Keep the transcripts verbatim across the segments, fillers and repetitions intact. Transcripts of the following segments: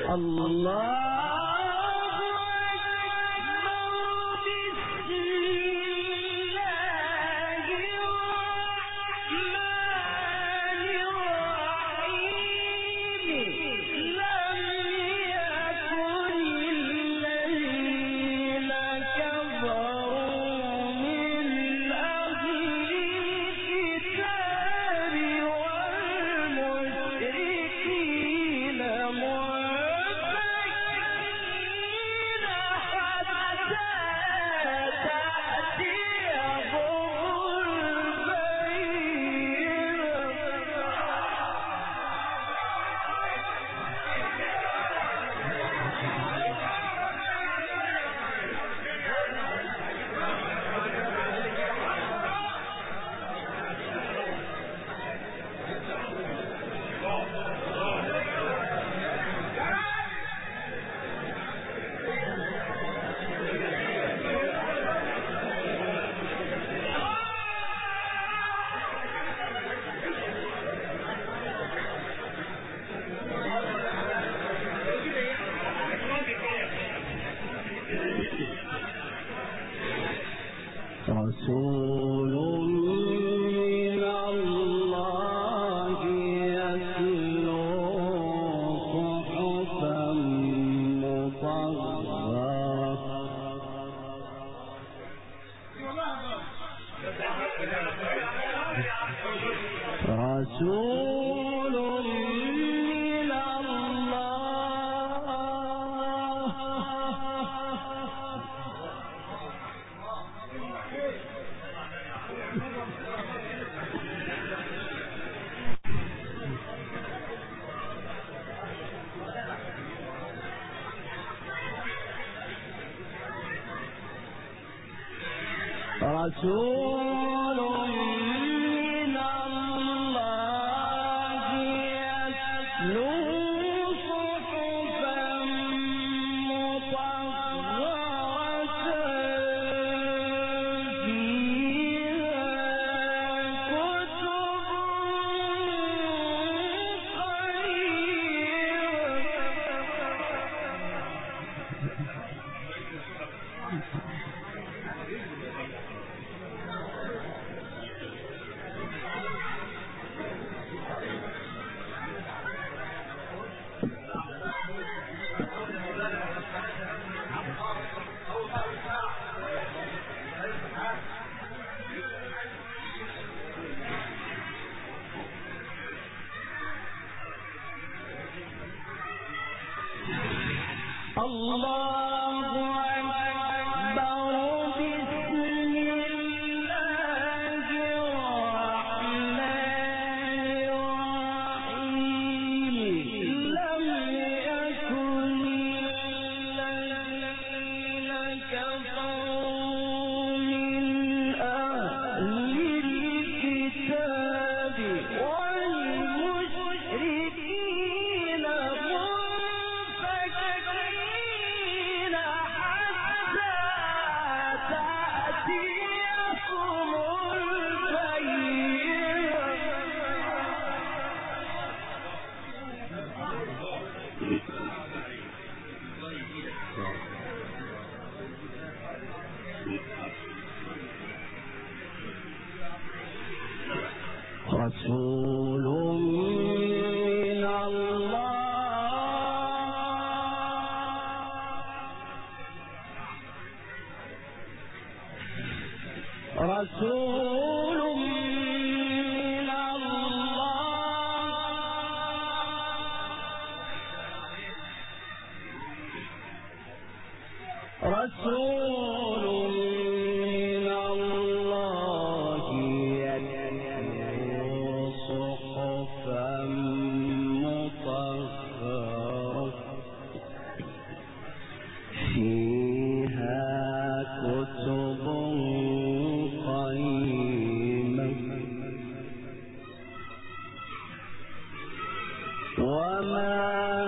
رسول من الله يتلو صحفا مطهرة رسول من رسول من الله يتلو صحفا مطهرة فيها كتب الله أكبر بسم الله الرحمن الرحيم لم يكن الذين كفروا من أهل الكتاب والمشركين منفكين حتى تأتيهم البينة رسول من الله رسول من الله رسول من الله يتلو صحفا مطهرة فيها كتب قيمة وما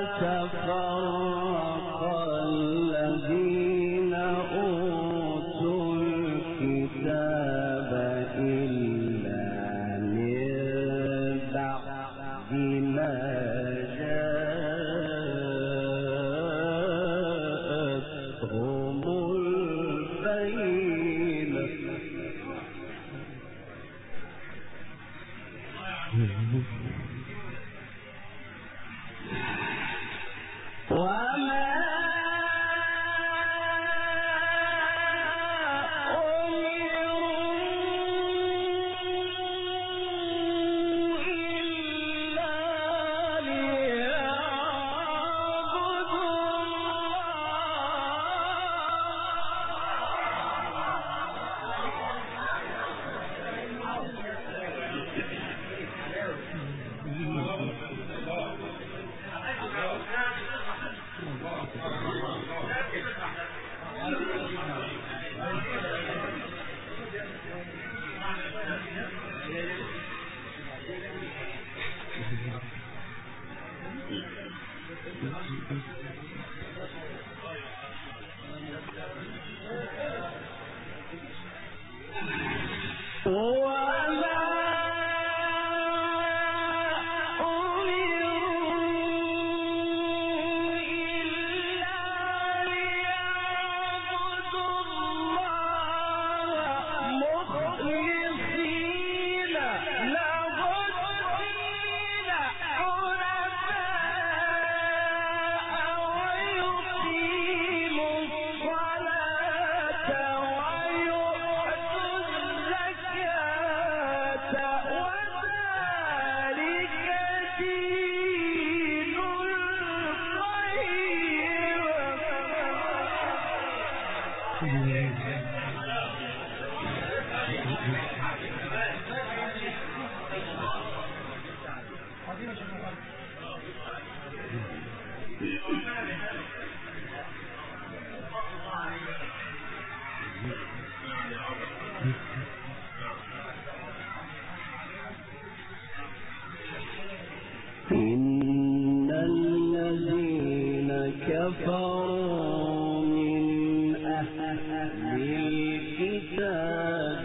تفرق الذين أوتوا الكتاب إلا من بعد ما جاءهم إن الذين كفروا من أهل الكتاب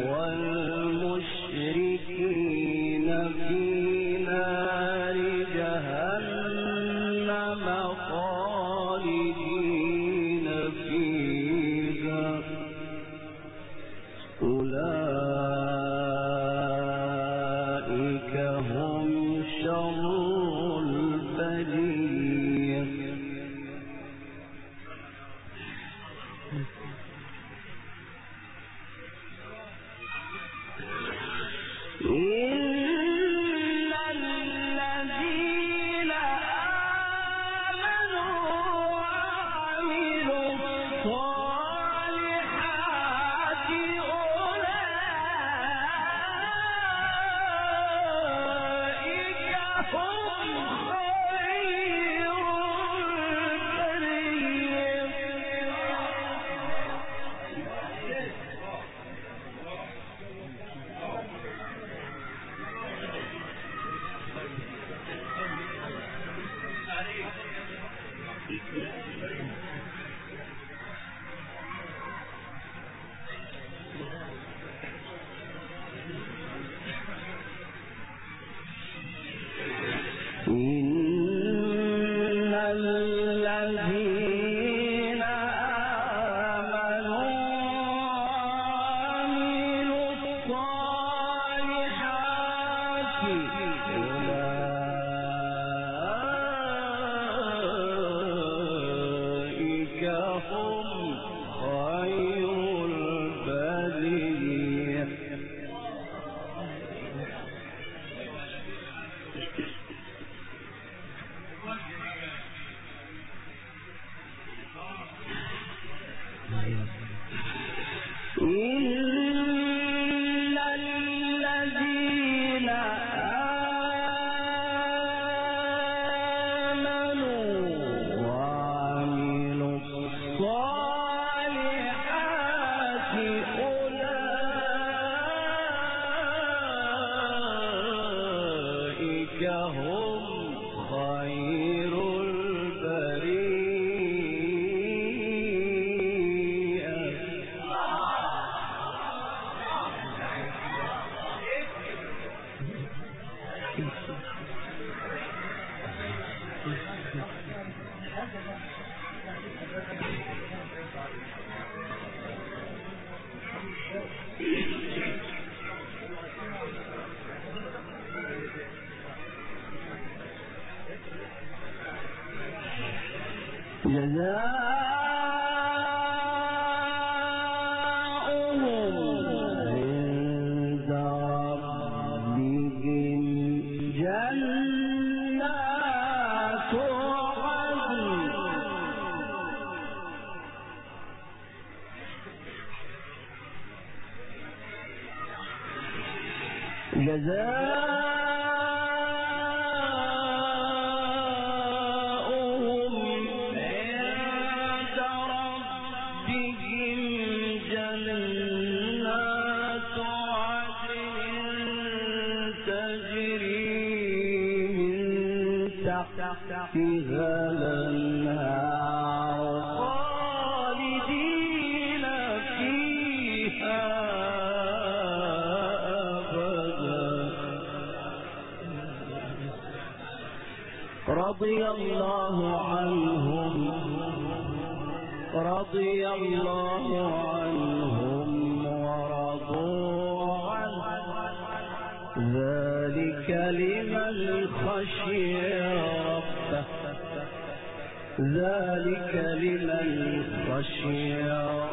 والمشركين في نار جهنم خالدين فيها أولئك هم شر البرية. إن الذين آمنوا وعملوا الصالحات أولئك هم خير إن الذين آمنوا وعملوا الصالحات أولئك هم خير البرية. إن الذين آمنوا وعملوا الصالحات أولئك هم خير البرية. جزاؤهم عند ربهم جنات عدن تجري من تحتها الأنهار خالدين فيها رضي الله عنهم رضي الله عنهم ورضوا عنه ذلك لمن خشي ربه ذلك لمن خشي ربه